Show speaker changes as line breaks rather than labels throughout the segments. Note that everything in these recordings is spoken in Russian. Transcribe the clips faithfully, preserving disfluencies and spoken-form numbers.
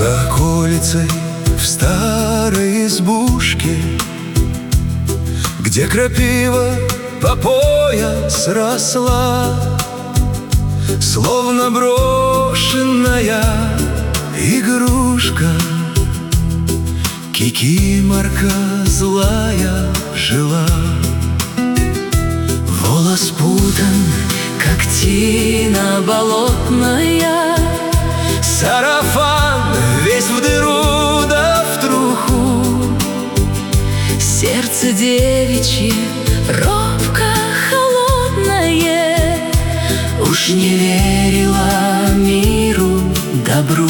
За околицей в старой избушке, где крапива по пояс росла, словно брошенная игрушка, кикиморка злая жила.
Волос путан, как тина болотная,
сарафан весь в дыру да в труху.
Сердце девичье робко холодное, уж не верила миру добру.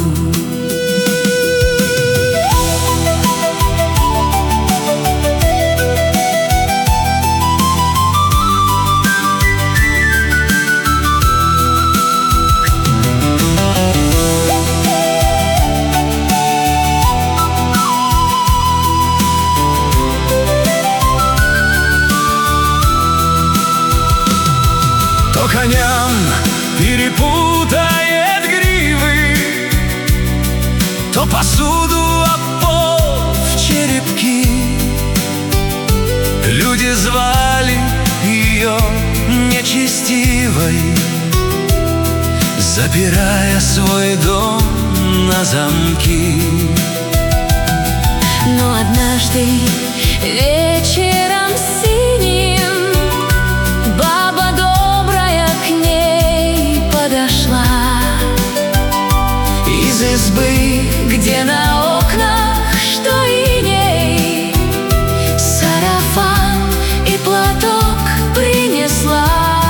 То коням перепутает гривы, то посуду об пол в черепки. Люди звали ее нечестивой, запирая свой дом на замки.
Но однажды вечером синим баба добрая к ней подошла. Из избы, где на окнах что иней, сарафан и платок принесла.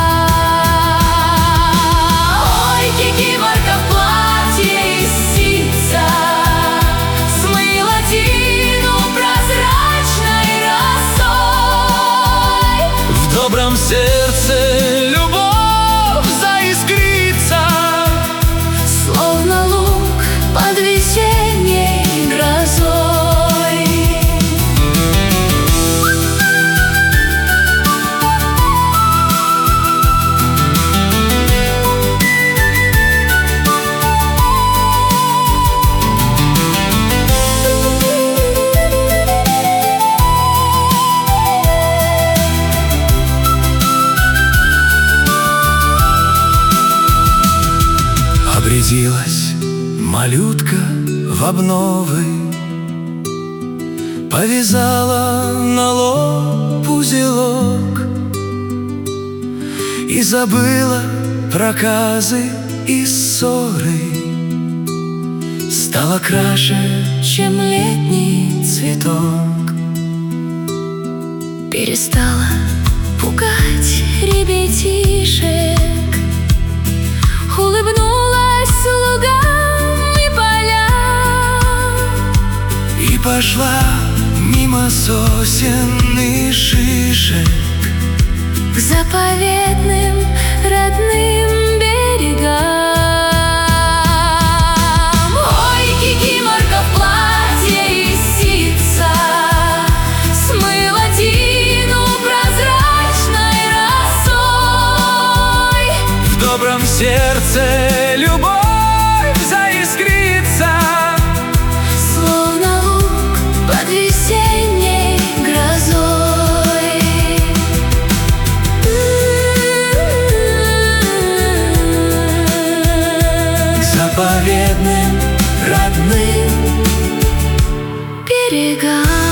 Ой, кикиморка в платье из ситца смыла тину прозрачной росой.
В добром сердце любовь заискрится,
Словно лук под весенней грозой.
Обрядилась малютка в обновы, повязала на лоб узелок и забыла проказы и ссоры. Стала краше,
Чем летний цветок, перестала пугать ребятишек, улыбнулась лугам и полям
и пошла мимо сосен и шишек
к заповедным родным берегам. Ой, кикиморка в платье из ситца смыла тину прозрачной росой.
в добром сердце любовь заискрится,
Словно лук под весенней грозой.
к заповедным
Родным берегам.